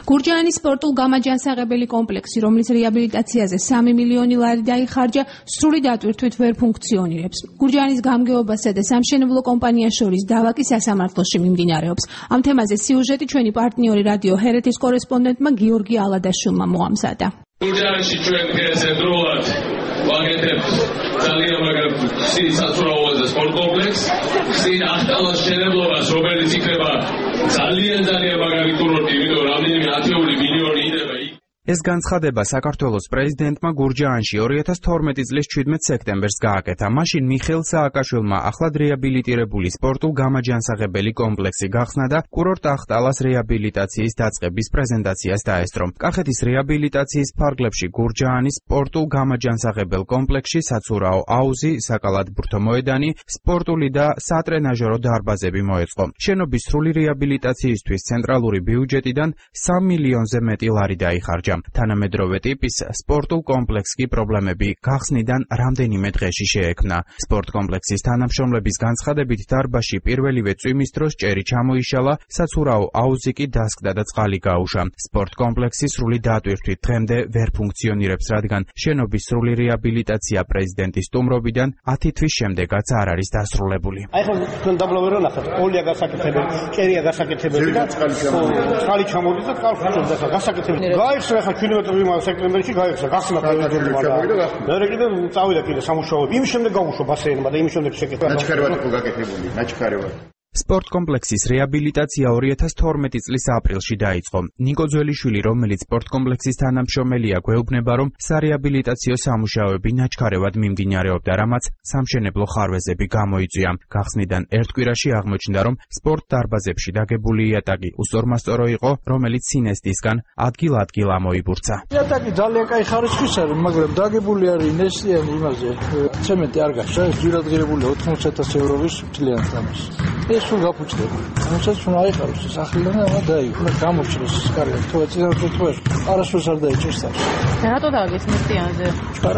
გურჯაანის სპორტულ გამაჯანსაღებელი კომპლექსი, რომლის რეაბილიტაციაზე 3 მილიონი ლარი დაიხარჯა, სრული დატვირთვით ვერ ფუნქციონირებს. გურჯაანის გამგეობასა და სამშენებლო კომპანიას შორის დავაკი სასამართლოში მიმდინარეობს. ამ თემაზე სიუჟეტი ჩვენი პარტნიორი რადიო ჰერეთის კორესპონდენტმა გიორგი ალადაშვილმა მოამზადა. გურჯაანში ჩვენ ერთდროულად ვაკეთებთ ძალიან მაგარ საცურაოზე სპორტ კომპლექსს, ახტალას შენებლობას, რომელიც იქნება ძალიან მაგარი კურორტი, იმიტომ რომ რამდენიმე 10 მილიონი იდება იქ. ეს განცხადება საქართველოს პრეზიდენტმა გურჯაანში 2012 წლის 17 სექტემბერს გააკეთა. მაშინ მიხეილ სააკაშვილმა ახლად რეაბილიტირებული სპორტულ გამაჯანსაღებელი კომპლექსი გახსნა და კურორტ ახტალას რეაბილიტაციის დაწყების პრეზენტაციას დაესწრო. კახეთის რეაბილიტაციის ფარგლებში გურჯაანის სპორტულ გამაჯანსაღებელ კომპლექსში საცურაო აუზი, საკალათბურთო მოედანი, სპორტული და სატრენაჟერო დარბაზები მოეწყო. შენობის სრული რეაბილიტაციისთვის ცენტრალური ბიუჯეტიდან 3 მილიონზე მეტი ლარი დაიხარჯა. თანამედროვე ტიპის სპორტულ კომპლექსს კი პრობლემები გახსნიდან რამდენიმე დღეში შეექმნა. სპორტ კომპლექსის თანამშრომლების განცხადებით დარბაზში პირველივე წვიმის დროს ჭერი ჩამოიშალა, საცურაო აუზი კი დასკდა და წყალი გაუშა. სპორტ კომპლექსი სრული დატვირთვით დღემდე ვერ ფუნქციონირებს, რადგან შენობის სრული რეაბილიტაცია პრეზიდენტის სტუმრობიდან 10 თვის შემდეგაც არ არის დასრულებული. აი ხო თქვენ დაბლობე რომ ნახეთ, ოლია გასაკეთებელი, ჭერია გასაკეთებელი და წყალი ჩამოვიდა და წყალხუშობდა გასაკეთებელი. გაიხსნა ხა 17 სექტემბერში გაიხსნა გახსნა პრეზიდენტმა და მე კიდე წავიდა კიდე სამუშაოები. იმის შემდეგ გავუშვა ბასეინმა და იმის შემდეგ შეკეთება. ნაჩქარევად იყო გაკეთებული, ნაჩქარევად. სპორტ კომპლექსის რეაბილიტაცია 2012 წლის აპრილში დაიწყო. ნიკო ძველიშვილი, რომელიც სპორტ კომპლექსის თანამშრომელია, გვეუბნება, რომ სარეაბილიტაციო სამუშაოები ნაჩქარევად მიმდინარეობდა, რამაც სამშენებლო ხარვეზები გამოიწვია. გახსნიდან ერთ კვირაში აღმოჩნდა, რომ სპორტ დარბაზებში დაგებული იატაკი უსწორმასწორო იყო, რომელიც სინესტისგან ადგილ-ადგილ ამოიბურცა. იატაკი ძალიან კაი ხარისხის არის, მაგრამ დაგებული არის ნესიანი იმაზე. ცემენტი არ გაქვს, ძვირადღირებული 80,000 ევროვის მთლიანად ამას. ეს სულ გაფუჭდება. ამასაც უნდა აიყაროს სახლიდან და დაიგო. გამოჩნდეს კარგად. თუ ეცინათ თუ არასდროს არ დაიჭერს სახს. რატო დააგეს ნესტიანზე? ჩქარა.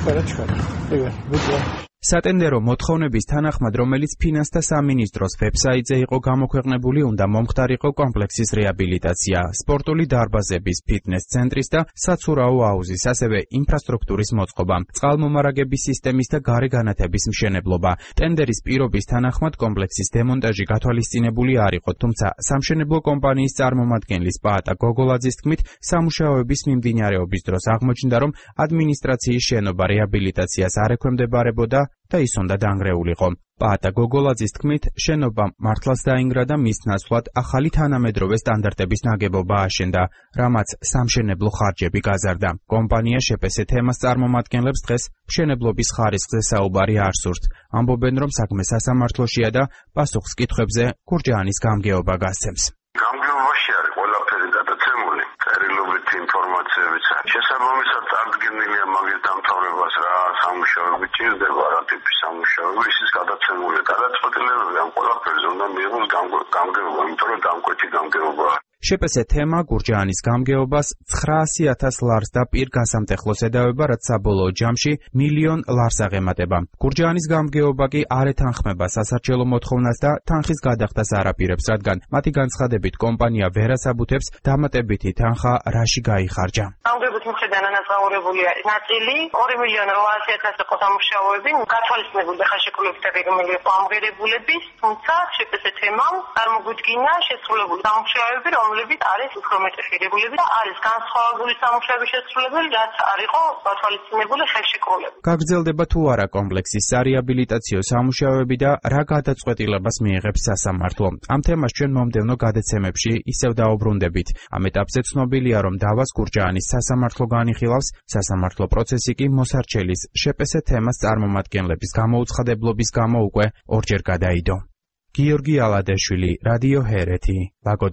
ეგა, ვიძა. სატენდერო მოთხოვნების თანახმად, რომელიც ფინანსთა სამინისტროს ვებსაიტზე იყო გამოქვეყნებული, უნდა მომხდარიყო კომპლექსის რეაბილიტაცია, სპორტული დარბაზების, ფიტნეს ცენტრის და საცურაო აუზის, ასევე ინფრასტრუქტურის მოწყობა, წყალმომარაგების სისტემის და გარე განათების მშენებლობა. ტენდერის პირობის თანახმად კომპლექსის დემონტაჟი გათვალისწინებული არ იყო, თუმცა სამშენებლო კომპანიის წარმომადგენლის პაატა გოგოლაძის თქმით, სამუშაოების მიმდინარეობის დროს აღმოჩნდა, რომ ადმინისტრაციის შენობა რეაბილიტაციას არ ექვემდებარებოდა და ის უნდა დანგრეულიყო. პაატა გოგოლაძის თქმით, შენობა მართლაც დაინგრა და მის ნაცვლად ახალი თანამედროვე სტანდარტების ნაგებობა აშენდა, რამაც სამშენებლო ხარჯები გაზარდა. კომპანია შეპესე თემას წარმომადგენლებს დღეს მშენებლობის ხარისხზე საუბარი არ სურთ. ამბობენ, რომ საქმე სასამართლოშია და პასუხს კითხვებზე გურჯაანის გამგეობა გასცემს. გამგეობაში არის ყველაფერი გადაცემული, წერილობით ინფორმაციებიც. შესაბამისად წარდგენილია მაგის დამთავრებას რა სამუშაოები ჭირდება, რა ტიპის სამუშაოები, ის გადაცემული გადაწყვეტილებები ამ ყველაფერზე უნდა მიიღოს გამგეობა, იმიტომ რომ დამკვეთი გამგეობაა. შეპესე თემა გურჯაანის გამგეობას 900,000 ლარს და პირგასამტეხლოს ედავება, რაც საბოლოო ჯამში 1 მილიონ ლარს აღემატება. გურჯაანის გამგეობა კი არ ეთანხმება სასარჩელო მოთხოვნას და თანხის გადახდას არ აპირებს, რადგან მათი განცხადებით კომპანია ვერ ასაბუთებს დამატებითი თანხა რაში გაიხარჯა. გამგეობის მხრიდან ანაზღაურებული არის ნაწილი 2 მილიონ 800,000 იყო სამუშაოები, გათვალისწინებული და ხელშეკრულებით აღიარებული იყო ამღერებულების, თუმცა შეპესე თემამ წარმოგვიდგინა შესრულებული სამუშაოები, რომლებიც არის უფრო მეტი ღირებულები და არის განსხვავებული სამუშაოების შესრულებელი, რაც არ იყო გათვალისწინებული ხელშეკრულებით. გაგრძელდება თუ არა კომპლექსის სარეაბილიტაციო სამუშაოები და რა გადაწყვეტილებას მიიღებს სასამართლო. ამ თემას ჩვენ მომდევნო გადაცემებში ისევ დაუბრუნდებით. ამ ეტაპზე ცნობილია, რომ დავას გურჯაანის სასამართლო განიხილავს, სასამართლო პროცესი კი მოსარჩელის შეპესე თემას წარმომადგენლების გამოუცხადებლობის გამო უკვე ორჯერ გადაიდო. გიორგი ალადაშვილი, რადიო ჰერეთი,